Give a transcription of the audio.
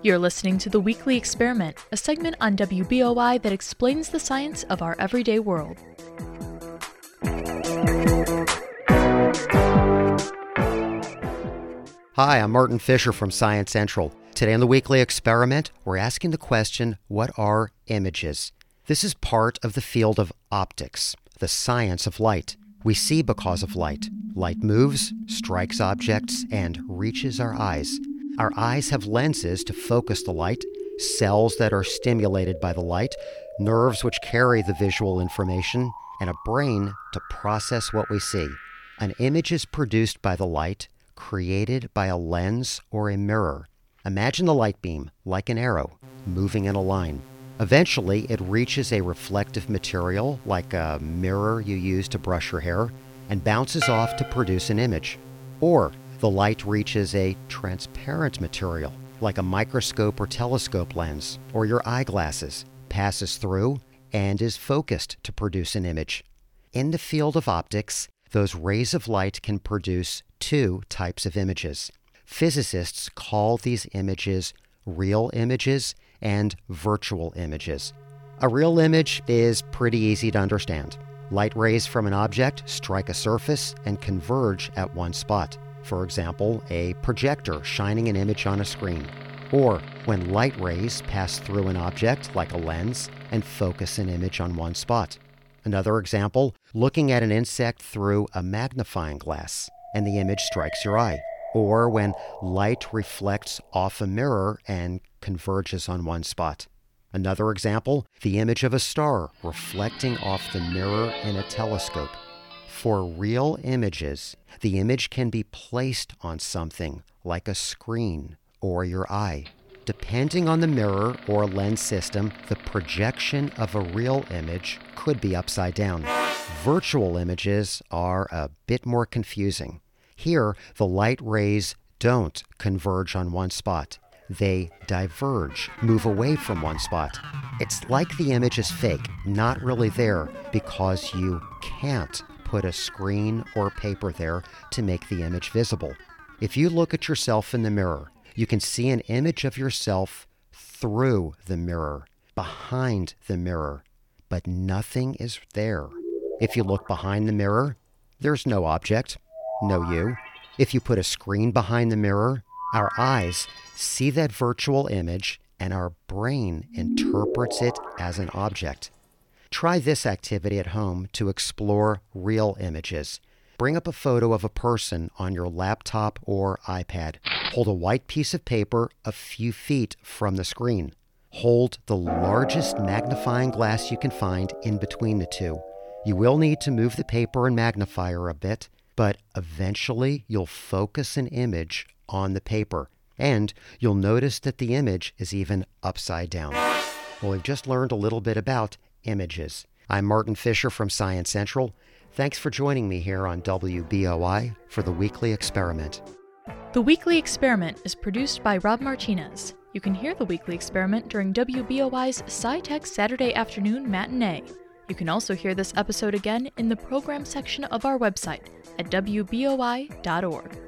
You're listening to The Weekly Experiment, a segment on WBOI that explains the science of our everyday world. Hi, I'm Martin Fisher from Science Central. Today on The Weekly Experiment, we're asking the question, what are images? This is part of the field of optics, the science of light. We see because of light. Light moves, strikes objects, and reaches our eyes. Our eyes have lenses to focus the light, cells that are stimulated by the light, nerves which carry the visual information, and a brain to process what we see. An image is produced by the light, created by a lens or a mirror. Imagine the light beam, like an arrow, moving in a line. Eventually, it reaches a reflective material, like a mirror you use to brush your hair, and bounces off to produce an image. Or the light reaches a transparent material, like a microscope or telescope lens, or your eyeglasses, passes through, and is focused to produce an image. In the field of optics, those rays of light can produce two types of images. Physicists call these images real images and virtual images. A real image is pretty easy to understand. Light rays from an object strike a surface and converge at one spot. For example, a projector shining an image on a screen. Or when light rays pass through an object, like a lens, and focus an image on one spot. Another example, looking at an insect through a magnifying glass, and the image strikes your eye. Or when light reflects off a mirror and converges on one spot. Another example, the image of a star reflecting off the mirror in a telescope. For real images, the image can be placed on something like a screen or your eye. Depending on the mirror or lens system, the projection of a real image could be upside down. Virtual images are a bit more confusing. Here, the light rays don't converge on one spot. They diverge, move away from one spot. It's like the image is fake, not really there, because you can't put a screen or paper there to make the image visible. If you look at yourself in the mirror, you can see an image of yourself through the mirror, behind the mirror, but nothing is there. If you look behind the mirror, there's no object, no you. If you put a screen behind the mirror, our eyes see that virtual image and our brain interprets it as an object. Try this activity at home to explore real images. Bring up a photo of a person on your laptop or iPad. Hold a white piece of paper a few feet from the screen. Hold the largest magnifying glass you can find in between the two. You will need to move the paper and magnifier a bit, but eventually you'll focus an image on the paper, and you'll notice that the image is even upside down. Well, we've just learned a little bit about images. I'm Martin Fisher from Science Central. Thanks for joining me here on WBOI for The Weekly Experiment. The Weekly Experiment is produced by Rob Martinez. You can hear The Weekly Experiment during WBOI's SciTech Saturday afternoon matinee. You can also hear this episode again in the program section of our website at WBOI.org.